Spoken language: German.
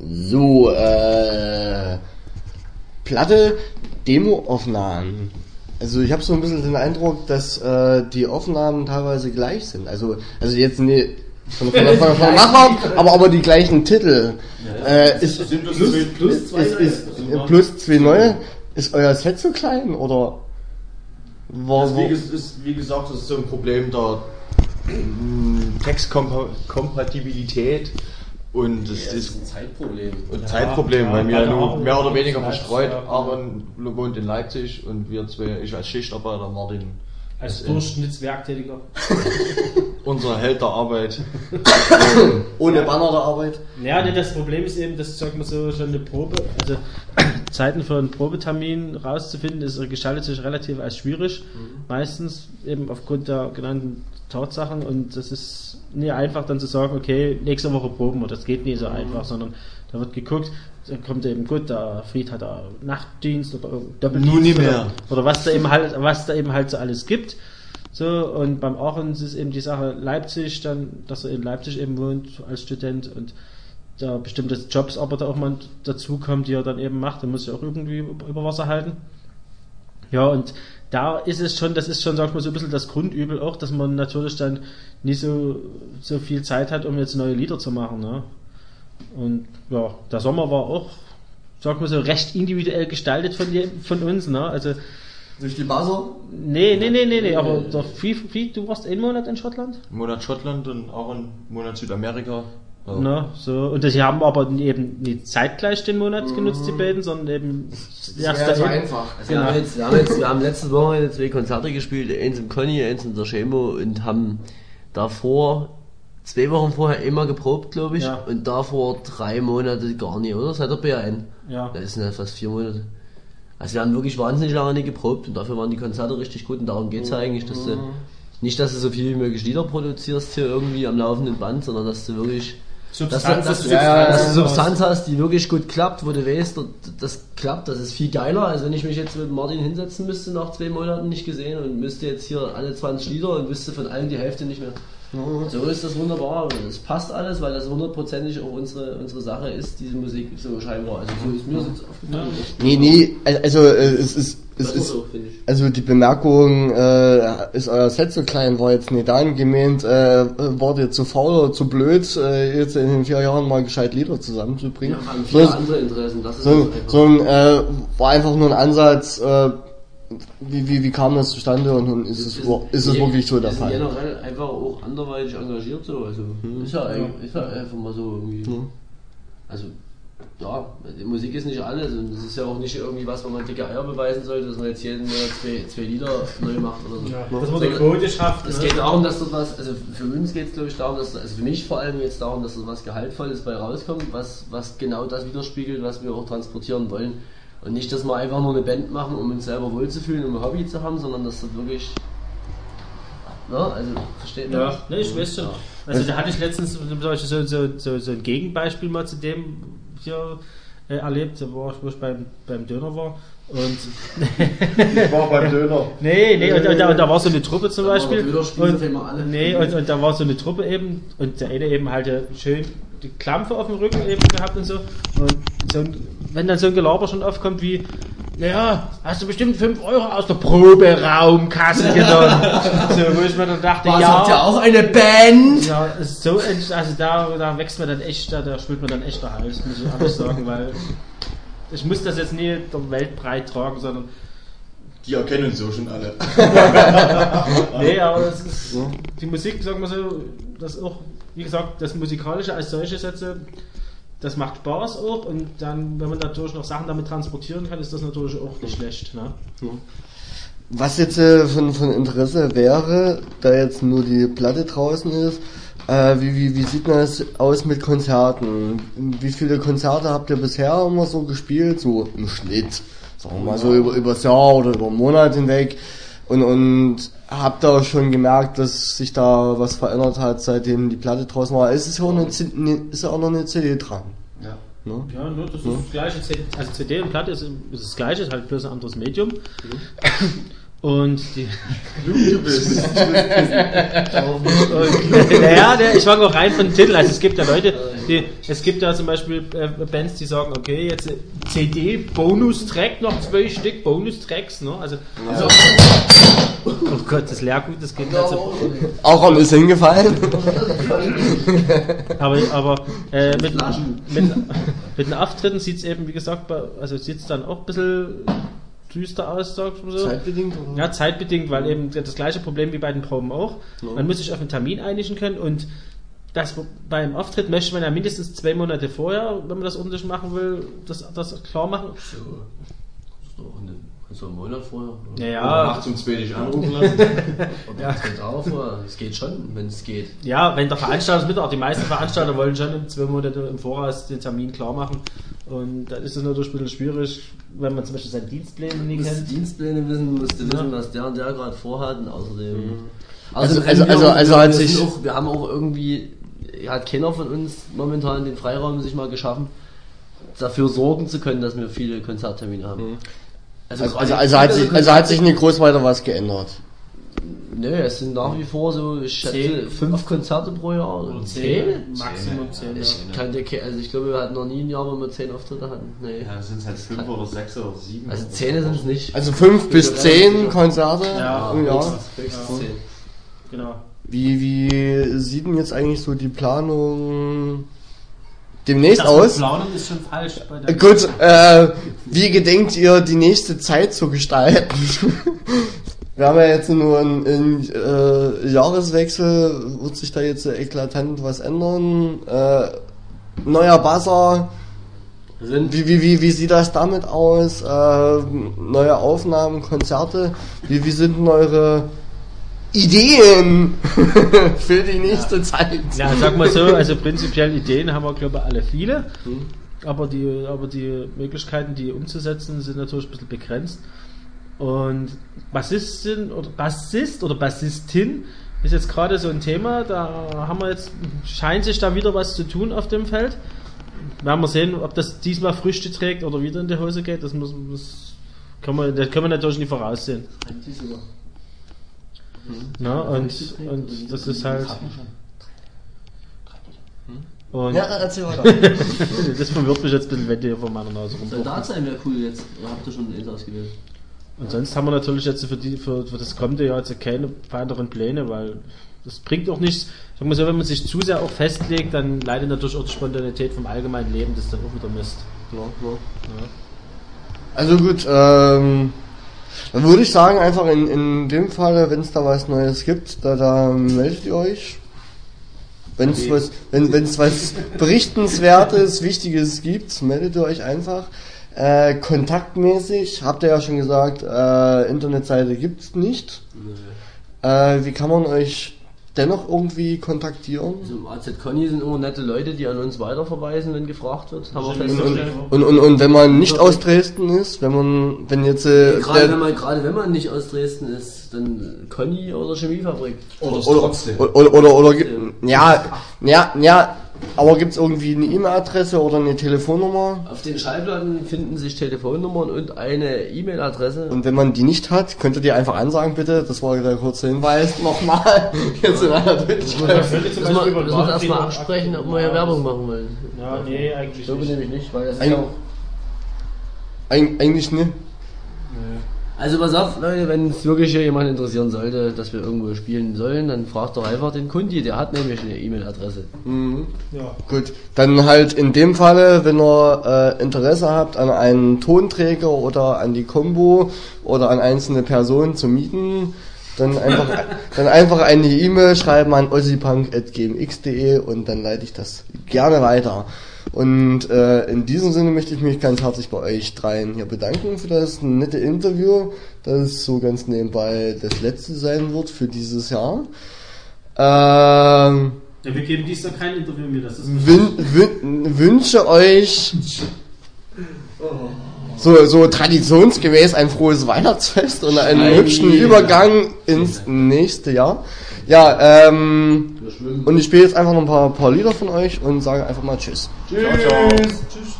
So, Platte, Demo-Aufnahmen. Also ich habe so ein bisschen den Eindruck, dass die Aufnahmen teilweise gleich sind. Also jetzt ne, von der Machart, aber die gleichen Titel. Ist plus zwei neue. Ist euer Set so klein oder? Wie gesagt, das ist so ein Problem der Textkompatibilität und das ist ein Zeitproblem. Weil wir nur mehr oder weniger verstreut. Aaron wohnt in Leipzig und wir zwei, ich als Schichtarbeiter, Martin als Durchschnittswerktätiger. Unser Held der Arbeit. Ohne Banner der Arbeit. Ja, das Problem ist eben, dass, sagen wir so, schon eine Probe, also Zeiten für einen Probetermin rauszufinden, gestaltet sich relativ als schwierig. Meistens eben aufgrund der genannten Tatsachen, und das ist nie einfach dann zu sagen, okay, nächste Woche proben wir, das geht nie so einfach, sondern da wird geguckt, da kommt eben gut, der Fried hat da Nachtdienst oder Doppeldienst. Nun nicht mehr. Oder was da eben halt so alles gibt. So, und beim Aaron ist eben die Sache Leipzig, dann, dass er in Leipzig eben wohnt als Student und da bestimmte Jobs aber da auch mal dazu kommt, die er dann eben macht, dann muss er auch irgendwie über Wasser halten. Ja, und da ist es schon, das ist schon, sag ich mal, so ein bisschen das Grundübel auch, dass man natürlich dann nicht so viel Zeit hat, um jetzt neue Lieder zu machen, ne? Und ja, der Sommer war auch, sag mal so, recht individuell gestaltet von uns, ne? Also durch die Buzzer? Nee, aber der Fried, du warst einen Monat in Schottland? Einen Monat Schottland und auch einen Monat Südamerika. Ja. Na, so. Und sie haben aber eben nicht zeitgleich den Monat genutzt, die beiden, sondern eben erst so einfach. Also wir haben letztes Wochenende 2 Konzerte gespielt, eins im Conny, eins in der Chemo, und haben davor 2 Wochen vorher immer geprobt, glaube ich, und davor 3 Monate gar nicht, oder? Seit der BAN. Ja. Das sind ja fast 4 Monate. Also wir haben wirklich wahnsinnig lange nicht geprobt und dafür waren die Konzerte richtig gut, und darum geht es ja eigentlich, dass du nicht, dass du so viel wie möglich Lieder produzierst hier irgendwie am laufenden Band, sondern dass du wirklich dass du Substanz hast, die wirklich gut klappt, wo du weißt, das klappt, das ist viel geiler, als wenn ich mich jetzt mit Martin hinsetzen müsste, nach 2 Monaten nicht gesehen, und müsste jetzt hier alle 20 Lieder und wüsste von allen die Hälfte nicht mehr. So ist das wunderbar, es passt alles, weil das 100%ig auch unsere Sache ist, diese Musik so scheinbar. Also so ist mir das jetzt aufgefallen. Nee, also die Bemerkung, ist euer Set so klein, war jetzt nicht dahin gemeint, wart ihr zu faul oder zu blöd, jetzt in den 4 Jahren mal gescheit Lieder zusammenzubringen. Ja, haben viele andere Interessen, das ist war einfach nur ein Ansatz, wie kam das zustande, und ist es wirklich so der Fall? Generell einfach auch anderweitig engagiert so, also ist ja einfach mal so irgendwie. Also ja, die Musik ist nicht alles, und es ist ja auch nicht irgendwie was, wo man dicke Eier beweisen sollte, dass man jetzt jeden Monat 2 Lieder neu macht oder so. Ja, dass man die Quote schafft. Es geht darum, dass dort was, also für uns geht es glaube ich darum, also für mich vor allem jetzt darum, dass dort was Gehaltvolles bei rauskommt, was genau das widerspiegelt, was wir auch transportieren wollen. Und nicht, dass wir einfach nur eine Band machen, um uns selber wohlzufühlen, um ein Hobby zu haben, sondern dass das wirklich, also versteht ihr? Ja, ne, ich weiß schon. Also da hatte ich letztens so ein Gegenbeispiel mal zu dem hier erlebt, wo ich beim Döner war. Und ich war beim Döner. Nee, und da war so eine Truppe zum Beispiel. Und da war so eine Truppe eben, und der eine eben halt schön die Klampfe auf dem Rücken eben gehabt und so. Und wenn dann so ein Gelaber schon aufkommt wie, naja, hast du bestimmt 5 Euro aus der Proberaumkasse genommen. So, wo ich mir dann dachte, habt ihr auch eine Band? Ja, so, also da wächst man dann echt, da spült man dann echt der Hals, muss ich ehrlich sagen, weil ich muss das jetzt nie der Welt breit tragen, sondern die erkennen uns so schon alle. Nee, aber das ist die Musik, sagen wir so, das auch, wie gesagt, das Musikalische als solches jetzt, das macht Spaß auch, und dann, wenn man natürlich noch Sachen damit transportieren kann, ist das natürlich auch nicht schlecht. Ne? Was jetzt von Interesse wäre, da jetzt nur die Platte draußen ist, wie sieht das aus mit Konzerten? Wie viele Konzerte habt ihr bisher immer so gespielt? So im Schnitt, sagen wir mal so über das Jahr oder über einen Monat hinweg. Und habt ihr schon gemerkt, dass sich da was verändert hat, seitdem die Platte draußen war? Es ist ja auch noch eine CD dran. Ja. Ne? Ja, nur das ist das gleiche. Also CD und Platte ist das gleiche, ist halt bloß ein anderes Medium. Und die. Du bist. Naja, ich fange auch rein von den Titeln. Also es gibt ja Leute, es gibt ja zum Beispiel Bands, die sagen, okay, jetzt CD, Bonustrack, noch 2 Stück Bonustracks, ne? Also oh Gott, das Leergut, das geht nicht so. Auch ist hingefallen. Aber mit den Auftritten sieht es eben, wie gesagt, also sieht es dann auch ein bisschen düster aus, sagt man so. Zeitbedingt, oder? Ja, zeitbedingt, weil eben das gleiche Problem wie bei den Proben auch. Ja. Man muss sich auf einen Termin einigen können und beim Auftritt möchte man ja mindestens 2 Monate vorher, wenn man das ordentlich machen will, das klar machen. So einen Monat vorher. Ja. Nachts um 2 dich anrufen lassen. Ja. Es geht schon, wenn es geht. Ja, wenn der Veranstalter mit, auch die meisten Veranstalter wollen schon 2 Monate im Voraus den Termin klar machen. Und da ist es natürlich ein bisschen schwierig, wenn man zum Beispiel seine Dienstpläne nicht kennt. Dienstpläne musst du wissen, was der und der gerade vorhat, und außerdem. Wir haben auch irgendwie, hat keiner von uns momentan den Freiraum sich mal geschaffen, dafür sorgen zu können, dass wir viele Konzerttermine haben. Also hat sich nicht groß weiter was geändert. Nö, es sind nach wie vor so, ich schätze, 5 Konzerte pro Jahr. Oder 10? Maximum 10. Ich glaube, wir hatten noch nie ein Jahr, wo wir 10 Auftritte hatten. Nee. Ja, sind es halt 5 oder 6 oder 7. Also 10 sind es nicht. Also 5 bis 10 Konzerte im Jahr. Höchstens 10. Genau. Wie sieht denn jetzt eigentlich so die Planung demnächst aus? Planen ist schon falsch. Gut, wie gedenkt ihr die nächste Zeit zu gestalten? Wir haben ja jetzt nur einen Jahreswechsel, wird sich da jetzt eklatant was ändern? Neuer Buzzer, wie sieht das damit aus? Neue Aufnahmen, Konzerte, wie sind denn eure Ideen für die nächste Zeit? Ja, sag mal so, also prinzipiell Ideen haben wir, glaube ich, alle viele, aber die Möglichkeiten, die umzusetzen, sind natürlich ein bisschen begrenzt. Und Bassist oder Bassistin ist jetzt gerade so ein Thema, da scheint sich da wieder was zu tun auf dem Feld. Werden wir sehen, ob das diesmal Früchte trägt oder wieder in die Hose geht, das können wir natürlich nicht voraussehen. Na, und das ist halt. Und ja, erzähl weiter. Das verwirrt mich jetzt ein bisschen, wenn die hier vor meiner Nase rum. Soldat sein wäre cool jetzt. Oder habt ihr schon einen ausgewählt? Und sonst haben wir natürlich jetzt für das kommende Jahr jetzt keine weiteren Pläne, weil das bringt auch nichts. Sag mal so, wenn man sich zu sehr auch festlegt, dann leidet natürlich auch die Spontanität vom allgemeinen Leben, das ist dann auch wieder Mist. Ja. Also gut, dann würde ich sagen, einfach in dem Fall, wenn es da was Neues gibt, da meldet ihr euch. Wenn es was Berichtenswertes, Wichtiges gibt, meldet ihr euch einfach. Kontaktmäßig, habt ihr ja schon gesagt, Internetseite gibt's nicht. Nee. Wie kann man euch dennoch irgendwie kontaktieren? Also im AZ Conny sind immer nette Leute, die an uns weiterverweisen, wenn gefragt wird. Haben wir festgestellt. Und wenn man nicht aus Dresden ist, gerade wenn man nicht aus Dresden ist, dann Conny oder Chemiefabrik. Aber gibt's irgendwie eine E-Mail-Adresse oder eine Telefonnummer? Auf den Schallplatten finden sich Telefonnummern und eine E-Mail-Adresse. Und wenn man die nicht hat, könnt ihr die einfach ansagen, bitte. Das war der kurze Hinweis. Nochmal. Jetzt in einer Twitch-Chat. Müssen wir erstmal absprechen, ob wir hier Werbung machen wollen. Ja, nee, eigentlich so nicht. Nämlich nicht, weil das ist auch... Eigentlich nicht. Also pass auf, Leute, wenn es wirklich hier jemand interessieren sollte, dass wir irgendwo spielen sollen, dann fragt doch einfach den Kundi, der hat nämlich eine E-Mail-Adresse. Mhm. Ja. Gut, dann halt in dem Falle, wenn ihr Interesse habt an einen Tonträger oder an die Combo oder an einzelne Personen zu mieten, dann einfach eine E-Mail schreiben an ossipunk@gmx.de und dann leite ich das gerne weiter. Und in diesem Sinne möchte ich mich ganz herzlich bei euch dreien hier bedanken für das nette Interview, das so ganz nebenbei das letzte sein wird für dieses Jahr. Ja, wir geben dies Jahr kein Interview mehr, das ist wünsche euch so traditionsgemäß ein frohes Weihnachtsfest und einen hübschen Übergang ins nächste Jahr. Ja, und ich spiele jetzt einfach noch ein paar Lieder von euch und sage einfach mal Tschüss. Tschüss. Ciao, ciao. Tschüss.